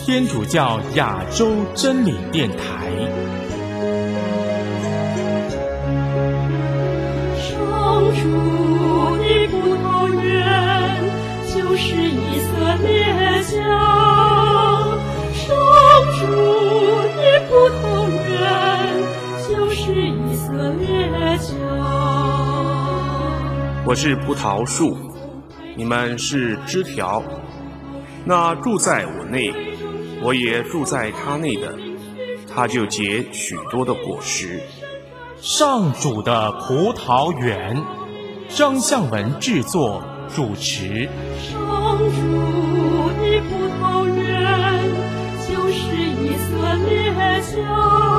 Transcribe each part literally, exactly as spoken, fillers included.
天主教亚洲真理电台。 上主的葡萄园就是以色列家，上主的葡萄园就是以色列家。 我是葡萄树，你们是枝条。那住在我内，我也住在他内的，他就结许多的果实。 上主的葡萄园，张向文制作主持。 上主的葡萄园就是以色列家，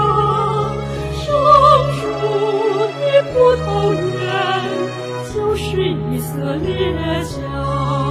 上主的葡萄园就是以色列家。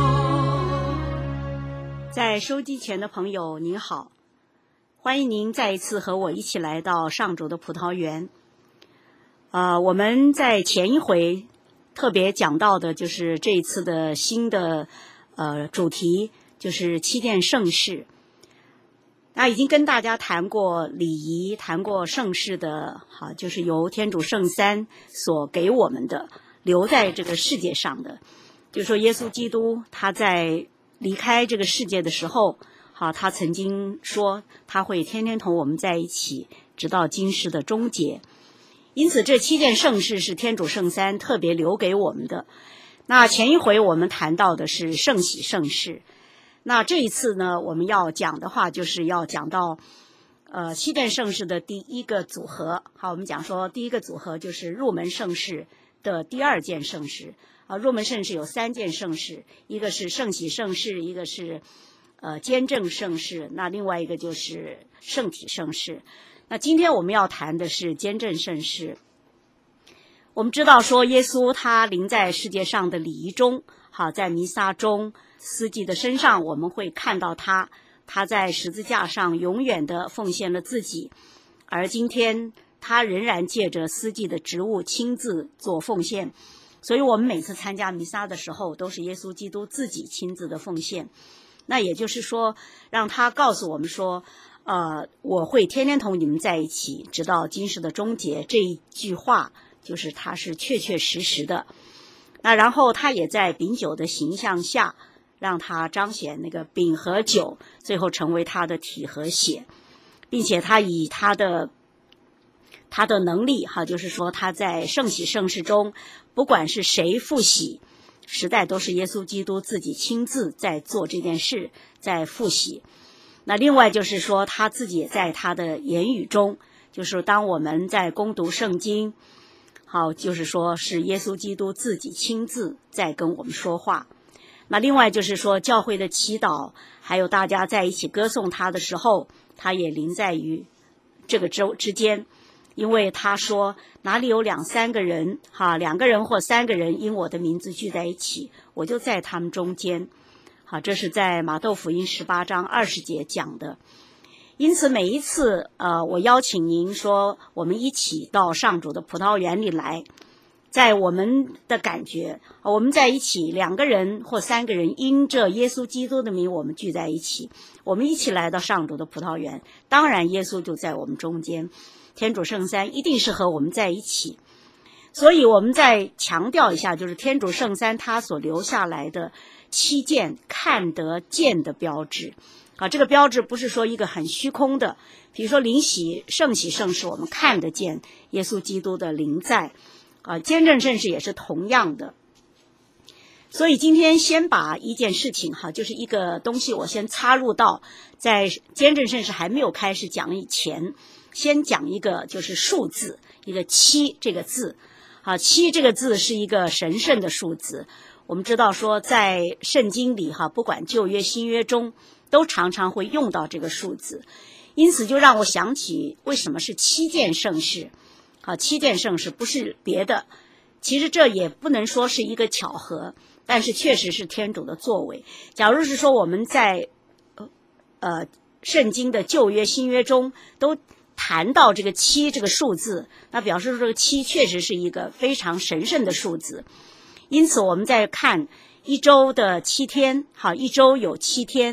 在收机前的朋友您好，欢迎您再一次和我一起来到上主的葡萄园。呃，我们在前一回特别讲到的就是这一次的新的呃主题，就是七件圣事。那已经跟大家谈过礼仪，谈过圣事的，好，就是由天主圣三所给我们的，留在这个世界上的，就是说耶稣基督他在离开这个世界的时候，好，他曾经说他会天天同我们在一起，直到今世的终结。因此这七件圣事是天主圣三特别留给我们的。那前一回我们谈到的是圣喜圣事，那这一次呢，我们要讲的话就是要讲到呃七件圣事的第一个组合。好，我们讲说第一个组合就是入门圣事的第二件圣事。啊，入门圣事有三件圣事，一个是圣喜圣事，一个是呃坚正圣事，那另外一个就是圣体圣事。那今天我们要谈的是坚正圣事。我们知道说耶稣他临在世界上的礼仪中，好，在弥撒中，司祭的身上我们会看到他，他在十字架上永远的奉献了自己，而今天他仍然借着司祭的职务亲自做奉献。所以我们每次参加弥撒的时候，都是耶稣基督自己亲自的奉献。那也就是说，让他告诉我们说，呃，我会天天同你们在一起，直到今世的终结。这一句话就是他是确确实实的。那然后他也在饼酒的形象下，让他彰显那个饼和酒，最后成为他的体和血，并且他以他的他的能力，哈，就是说他在圣喜圣事中，不管是谁复喜，实在都是耶稣基督自己亲自在做这件事，在复喜。那另外就是说他自己也在他的言语中，就是当我们在攻读圣经，好，就是说是耶稣基督自己亲自在跟我们说话。那另外就是说教会的祈祷，还有大家在一起歌颂他的时候，他也临在于这个之之间。因为他说哪里有两三个人，哈，两个人或三个人因我的名字聚在一起，我就在他们中间。好，这是在马窦福音十八章二十节讲的。因此每一次呃，我邀请您说我们一起到上主的葡萄园里来，在我们的感觉，我们在一起两个人或三个人因着耶稣基督的名我们聚在一起，我们一起来到上主的葡萄园，当然耶稣就在我们中间，天主圣三一定是和我们在一起。所以我们再强调一下，就是天主圣三他所留下来的七件看得见的标志。啊，这个标志不是说一个很虚空的，比如说灵喜圣喜圣事我们看得见耶稣基督的临在，啊，坚正圣事也是同样的。所以今天先把一件事情哈，就是一个东西我先插入到在坚正圣事还没有开始讲以前，先讲一个就是数字，一个七这个字。啊，七这个字是一个神圣的数字。我们知道说在圣经里哈，不管旧约新约中都常常会用到这个数字，因此就让我想起为什么是七件圣事。啊，七件圣事不是别的，其实这也不能说是一个巧合，但是确实是天主的作为。假如是说我们在呃圣经的旧约新约中都谈到这个七这个数字，那表示说这个七确实是一个非常神圣的数字。因此我们在看一周的七天，好，一周有七天，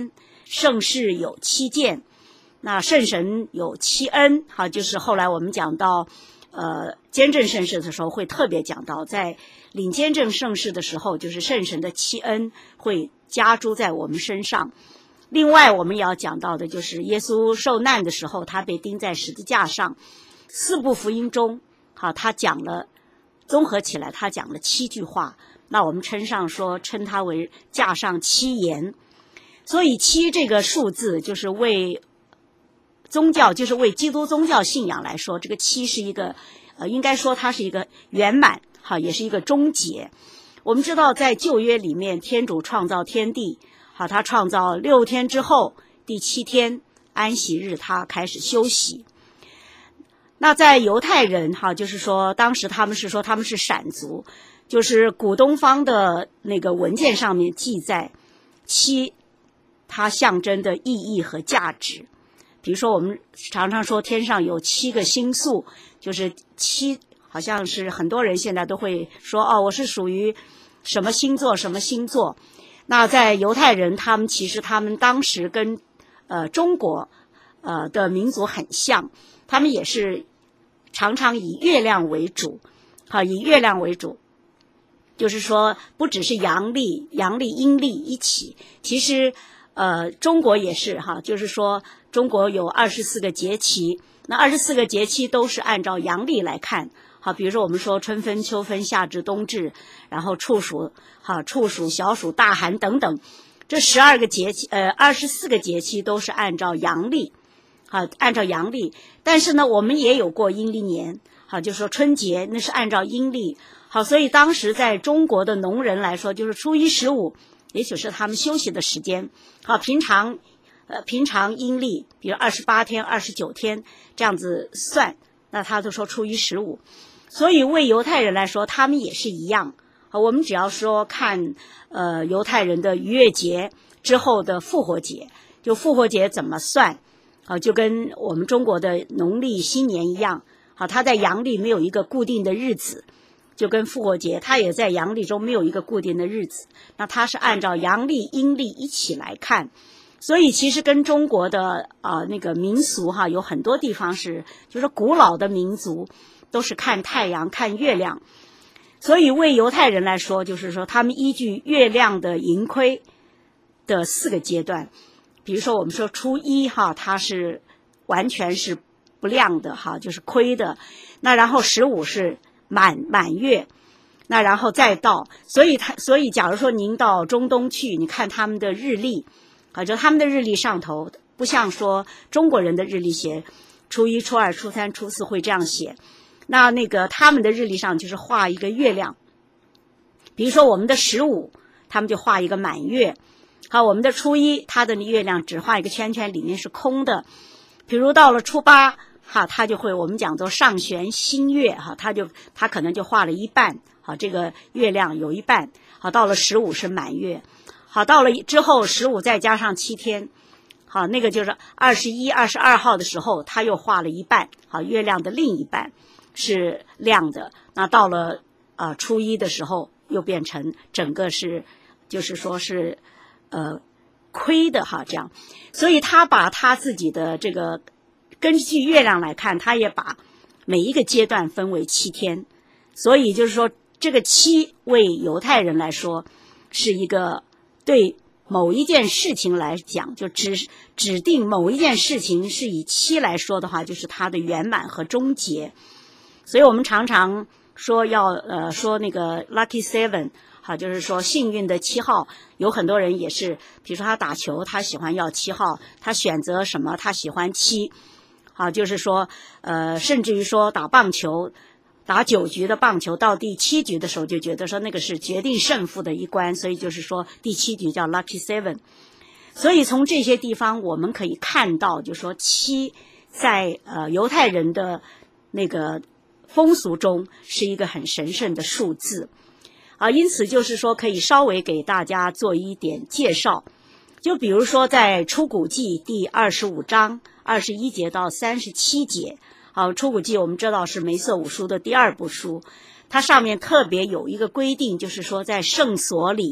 圣事有七件，那圣神有七恩，好，就是后来我们讲到呃监正圣事的时候会特别讲到，在领监正圣事的时候，就是圣神的七恩会加诸在我们身上。另外我们也要讲到的就是耶稣受难的时候，他被钉在十字架上，四部福音中好，他讲了综合起来他讲了七句话，那我们称上说称它为架上七言。所以七这个数字就是为宗教，就是为基督宗教信仰来说，这个七是一个呃，应该说它是一个圆满，好，也是一个终结。我们知道在旧约里面，天主创造天地，好，他创造六天之后，第七天安息日他开始休息。那在犹太人哈，就是说当时他们是说他们是闪族，就是古东方的那个文件上面记载七它象征的意义和价值。比如说我们常常说天上有七个星宿，就是七，好像是很多人现在都会说哦，我是属于什么星座什么星座。那在犹太人他们其实他们当时跟呃中国呃的民族很像，他们也是常常以月亮为主，好，以月亮为主，就是说不只是阳历、阳历、阴历一起，其实呃中国也是哈，就是说中国有二十四个节气，那二十四个节气都是按照阳历来看。好，比如说我们说春分、秋分、夏至、冬至，然后处暑、好处暑、小暑、大寒等等，这十二个节气，呃，二十四个节气都是按照阳历，好，按照阳历。但是呢，我们也有过阴历年，好，就是说春节那是按照阴历。好，所以当时在中国的农人来说，就是初一十五，也许是他们休息的时间。好，平常，呃，平常阴历，比如二十八天、二十九天这样子算，那他就说初一十五。所以为犹太人来说，他们也是一样。我们只要说看呃犹太人的逾越节之后的复活节，就复活节怎么算，啊，就跟我们中国的农历新年一样，好，它在阳历没有一个固定的日子，就跟复活节它也在阳历中没有一个固定的日子，那它是按照阳历、阴历一起来看。所以其实跟中国的啊、呃、那个民俗哈有很多地方是，就是古老的民族都是看太阳、看月亮。所以为犹太人来说，就是说他们依据月亮的盈亏的四个阶段。比如说我们说初一哈，它是完全是不亮的哈，就是亏的。那然后十五是满满月，那然后再到，所以他所以假如说您到中东去，你看他们的日历，啊，就他们的日历上头不像说中国人的日历写初一、初二、初三、初四会这样写。那那个他们的日历上就是画一个月亮，比如说我们的十五，他们就画一个满月。好，我们的初一，它的月亮只画一个圈圈，里面是空的。比如到了初八，哈，他就会我们讲做上弦新月，哈，他就他可能就画了一半，好，这个月亮有一半。好，到了十五是满月。好，到了之后十五再加上七天，好，那个就是二十一、二十二号的时候，他又画了一半，好，月亮的另一半是亮的。那到了啊、呃、初一的时候，又变成整个是，就是说是呃亏的哈，这样。所以他把他自己的这个根据月亮来看，他也把每一个阶段分为七天。所以就是说，这个七为犹太人来说是一个对某一件事情来讲，就指指定某一件事情是以七来说的话，就是它的圆满和终结。所以我们常常说要呃说那个 lucky seven， 好，就是说幸运的七号。有很多人也是，比如说他打球，他喜欢要七号，他选择什么，他喜欢七。好，就是说呃，甚至于说打棒球，打九局的棒球到第七局的时候，就觉得说那个是决定胜负的一关，所以就是说第七局叫 lucky seven。 所以从这些地方我们可以看到，就是说七在呃犹太人的那个风俗中是一个很神圣的数字啊，因此就是说可以稍微给大家做一点介绍。就比如说在出谷记第二十五章二十一节到三十七节，好，出谷记我们知道是梅瑟五书的第二部书，它上面特别有一个规定，就是说在圣所里，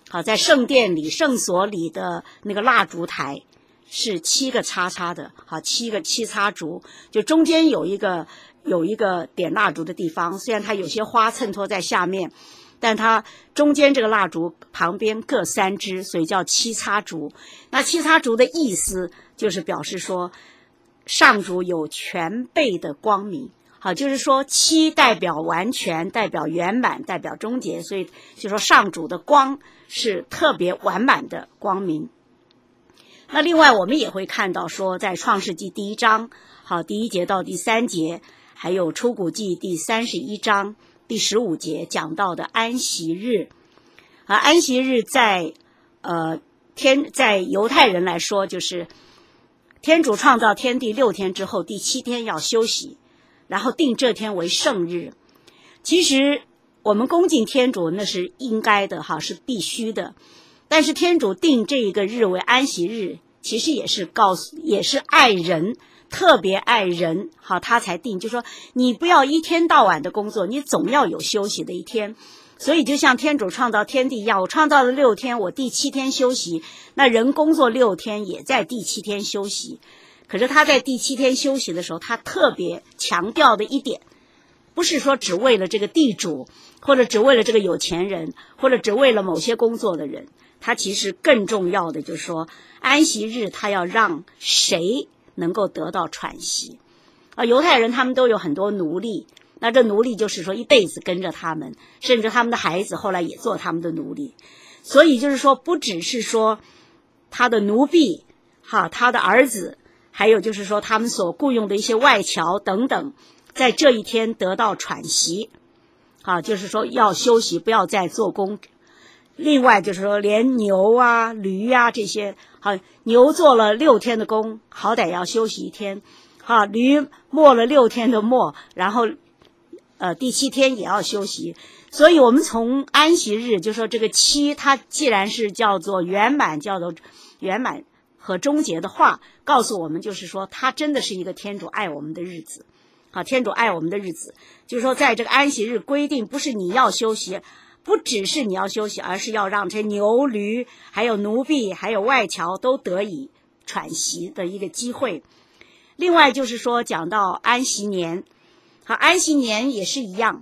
好，在圣殿里、圣所里的那个蜡烛台是七个叉叉的，好，七个七叉烛，就中间有一个有一个点蜡烛的地方，虽然它有些花衬托在下面，但它中间这个蜡烛旁边各三支，所以叫七叉烛。那七叉烛的意思就是表示说，上主有全备的光明。好，就是说七代表完全，代表圆满，代表终结，所以就说上主的光是特别完满的光明。那另外我们也会看到说，在创世纪第一章，好，第一节到第三节，还有出谷记第三十一章第十五节讲到的安息日。啊，安息日在呃天在犹太人来说，就是天主创造天地六天之后，第七天要休息，然后定这天为圣日。其实我们恭敬天主那是应该的哈，是必须的。但是天主定这一个日为安息日，其实也是告诉，也是爱人，特别爱人，好，他才定，就说你不要一天到晚的工作，你总要有休息的一天。所以就像天主创造天地一样，我创造了六天，我第七天休息，那人工作六天也在第七天休息。可是他在第七天休息的时候，他特别强调的一点，不是说只为了这个地主，或者只为了这个有钱人，或者只为了某些工作的人，他其实更重要的就是说，安息日他要让谁能够得到喘息。啊，犹太人他们都有很多奴隶，那这奴隶就是说一辈子跟着他们，甚至他们的孩子后来也做他们的奴隶。所以就是说，不只是说他的奴婢，哈，他的儿子，还有就是说他们所雇佣的一些外侨等等，在这一天得到喘息，啊，就是说要休息，不要再做工。另外就是说，连牛啊、驴啊这些，好，牛做了六天的工，好歹要休息一天，啊，驴磨了六天的磨，然后呃第七天也要休息。所以我们从安息日就说这个七，它既然是叫做圆满，叫做圆满和终结的话，告诉我们就是说，它真的是一个天主爱我们的日子。好，天主爱我们的日子，就是说在这个安息日规定，不是你要休息，不只是你要休息，而是要让这牛驴还有奴婢还有外侨都得以喘息的一个机会。另外就是说讲到安息年，好，安息年也是一样，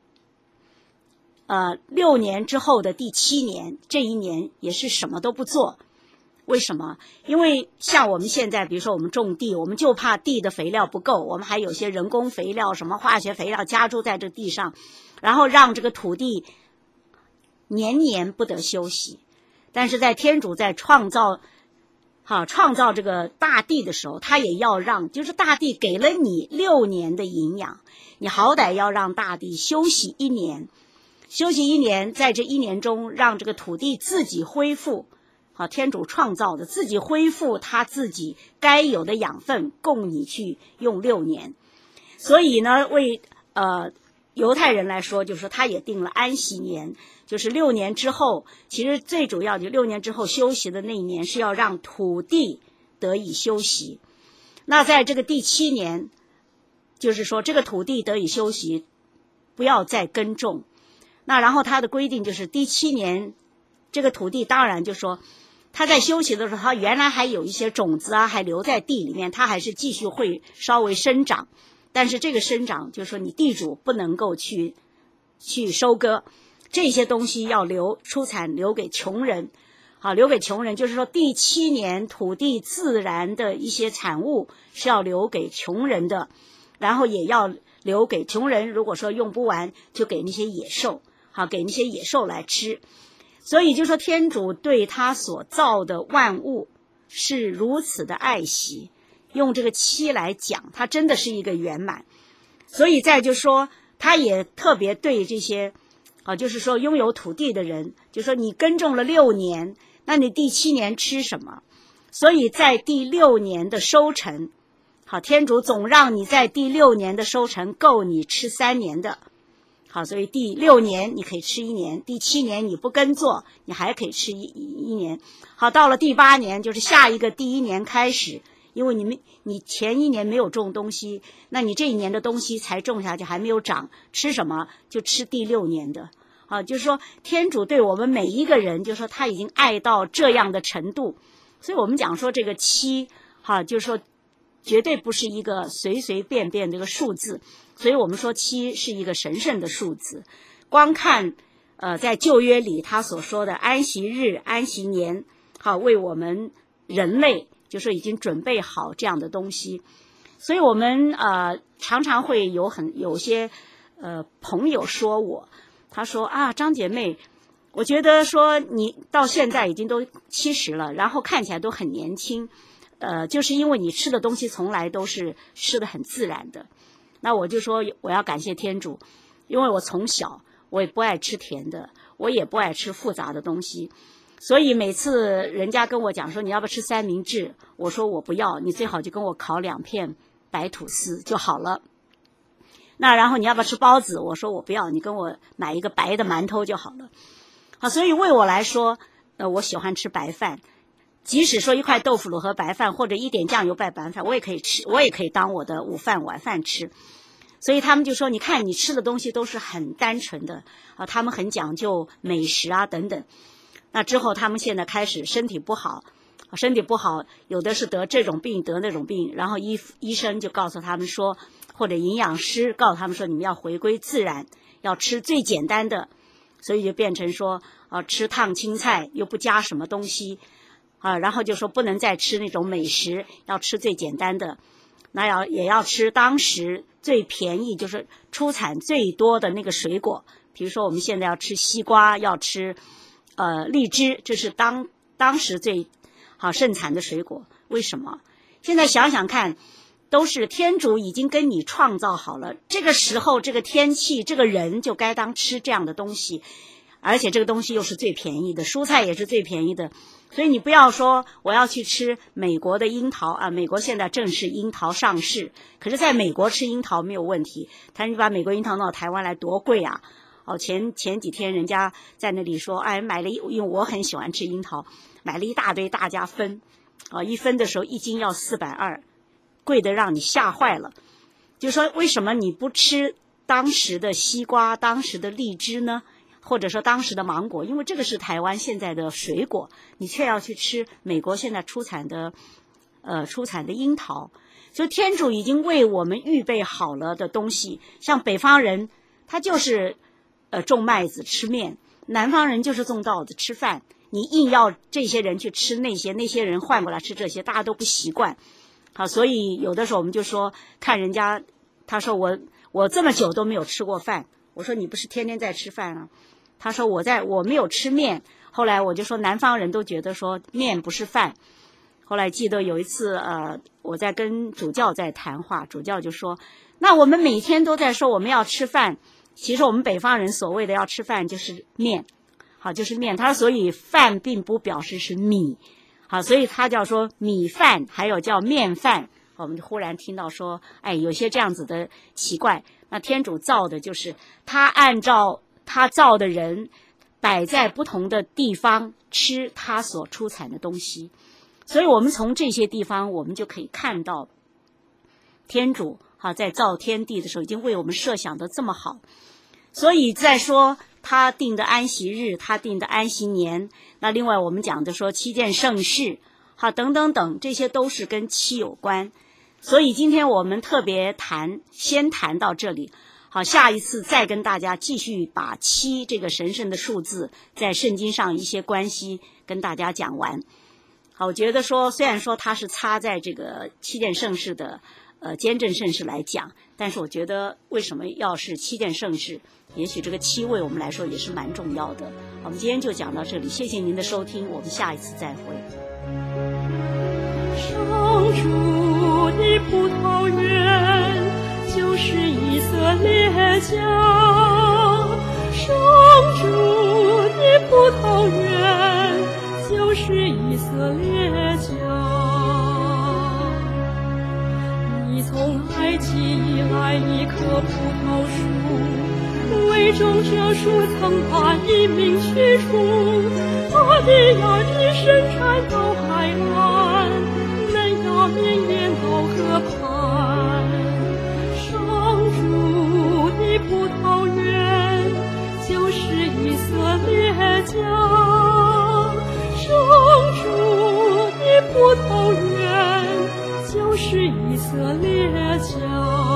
呃，六年之后的第七年，这一年也是什么都不做。为什么？因为像我们现在比如说我们种地，我们就怕地的肥料不够，我们还有些人工肥料，什么化学肥料加注在这地上，然后让这个土地年年不得休息。但是在天主在创造好创造这个大地的时候，他也要让，就是大地给了你六年的营养，你好歹要让大地休息一年，休息一年，在这一年中让这个土地自己恢复，好，天主创造的自己恢复他自己该有的养分，供你去用六年。所以呢，为呃犹太人来说，就是说他也定了安息年，就是六年之后，其实最主要就六年之后休息的那一年是要让土地得以休息。那在这个第七年，就是说这个土地得以休息，不要再耕种。那然后他的规定就是第七年，这个土地当然就说他在休息的时候，他原来还有一些种子啊，还留在地里面，他还是继续会稍微生长，但是这个生长就是说你地主不能够去去收割，这些东西要留出产留给穷人，好，留给穷人，就是说第七年土地自然的一些产物是要留给穷人的，然后也要留给穷人，如果说用不完就给那些野兽，好，给那些野兽来吃。所以就说天主对他所造的万物是如此的爱惜，用这个七来讲，他真的是一个圆满。所以再就说他也特别对这些啊，就是说拥有土地的人，就说你耕种了六年，那你第七年吃什么？所以在第六年的收成，好，天主总让你在第六年的收成够你吃三年的。好，所以第六年你可以吃一年，第七年你不耕作，你还可以吃一一年。好，到了第八年，就是下一个第一年开始，因为你们你前一年没有种东西，那你这一年的东西才种下去还没有长，吃什么就吃第六年的。 啊，就是说天主对我们每一个人，就是说他已经爱到这样的程度，所以我们讲说这个七，哈、啊，就是说绝对不是一个随随便便的一个数字，所以我们说七是一个神圣的数字。光看呃在旧约里他所说的安息日、安息年，好、啊、为我们人类就是说已经准备好这样的东西，所以我们呃常常会有很有些呃朋友说我。他说啊，张姐妹，我觉得说你到现在已经都七十了，然后看起来都很年轻，呃，就是因为你吃的东西从来都是吃的很自然的。那我就说我要感谢天主，因为我从小我也不爱吃甜的，我也不爱吃复杂的东西，所以每次人家跟我讲说你要不要吃三明治，我说我不要，你最好就跟我烤两片白吐司就好了。那然后你要不要吃包子？我说我不要，你跟我买一个白的馒头就好了。好，所以为我来说，呃，我喜欢吃白饭，即使说一块豆腐乳和白饭，或者一点酱油拌白饭，我也可以吃，我也可以当我的午饭晚饭吃。所以他们就说，你看你吃的东西都是很单纯的啊，他们很讲究美食啊等等。那之后他们现在开始身体不好，身体不好，有的是得这种病得那种病，然后医医生就告诉他们说，或者营养师告诉他们说，你们要回归自然，要吃最简单的，所以就变成说啊，吃烫青菜又不加什么东西啊，然后就说不能再吃那种美食，要吃最简单的，那要也要吃当时最便宜就是出产最多的那个水果，比如说我们现在要吃西瓜，要吃呃荔枝，这是当当时最好盛产的水果。为什么？现在想想看，都是天主已经跟你创造好了，这个时候这个天气这个人就该当吃这样的东西，而且这个东西又是最便宜的，蔬菜也是最便宜的，所以你不要说我要去吃美国的樱桃啊，美国现在正是樱桃上市，可是在美国吃樱桃没有问题，但是你把美国樱桃弄到台湾来多贵啊。哦，前前几天人家在那里说，哎，买了一，因为我很喜欢吃樱桃，买了一大堆大家分，啊，一分的时候一斤要四百二，贵的让你吓坏了。就说为什么你不吃当时的西瓜、当时的荔枝呢？或者说当时的芒果，因为这个是台湾现在的水果，你却要去吃美国现在出产的呃出产的樱桃。所以天主已经为我们预备好了的东西，像北方人他就是呃种麦子吃面，南方人就是种稻子吃饭，你硬要这些人去吃那些，那些人换过来吃这些，大家都不习惯。好，所以有的时候我们就说看人家，他说我我这么久都没有吃过饭，我说你不是天天在吃饭啊？他说我在我没有吃面，后来我就说南方人都觉得说面不是饭。后来记得有一次呃我在跟主教在谈话，主教就说，那我们每天都在说我们要吃饭，其实我们北方人所谓的要吃饭就是面，好，就是面。他说所以饭并不表示是米，好，所以他叫说米饭，还有叫面饭。我们就忽然听到说，哎，有些这样子的奇怪。那天主造的就是他按照他造的人摆在不同的地方吃他所出产的东西，所以我们从这些地方我们就可以看到天主啊在造天地的时候已经为我们设想的这么好。所以再说他定的安息日，他定的安息年，那另外我们讲的说七件圣事，好，等等等，这些都是跟七有关。所以今天我们特别谈，先谈到这里。好，下一次再跟大家继续把七这个神圣的数字在圣经上一些关系跟大家讲完。好，我觉得说虽然说它是插在这个七件圣事的呃坚振圣事来讲，但是我觉得为什么要是七件圣事，也许这个七为我们来说也是蛮重要的。我们今天就讲到这里，谢谢您的收听，我们下一次再会。 上主的葡萄园就是以色列家，上主的葡萄园就是以色列家。你从埃及以来一棵葡萄树，为种这树曾把一名驱除，它的芽子伸展到海岸，嫩芽绵延到河畔。上主的葡萄园就是色列家。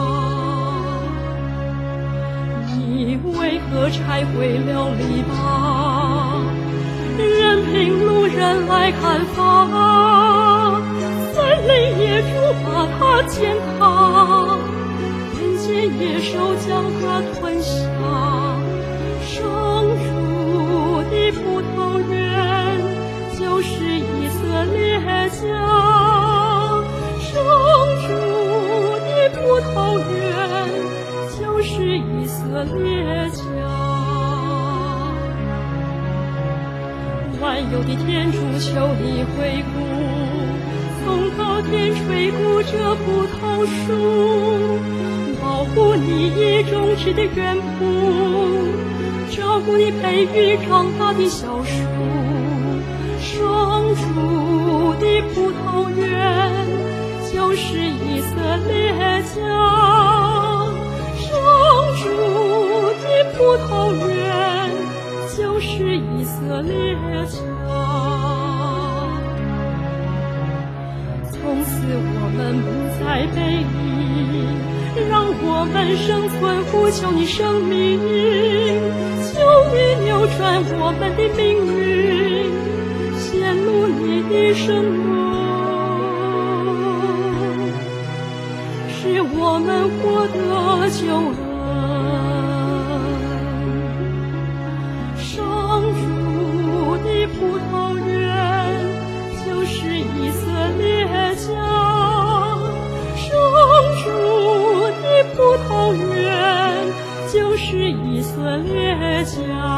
你为何拆毁了篱笆，任凭路人来砍伐？森林野猪把它践踏，眼见野兽将它吞下。上主的葡萄园就是以色列家，上主的葡萄园就是以色列家。万有的天主，求你回顾，从高天垂顾这葡萄树，保护你已种植的园圃，照顾你培育长大的小树。上主的葡萄园就是以色列家，上主的葡萄园就是以色列家。从此我们不再背离，让我们生存呼求你生命，求你扭转我们的命运，显露你的圣容，使我们获得救恩。上主的葡萄园就是以色列家，上主的葡萄园就是以色列家。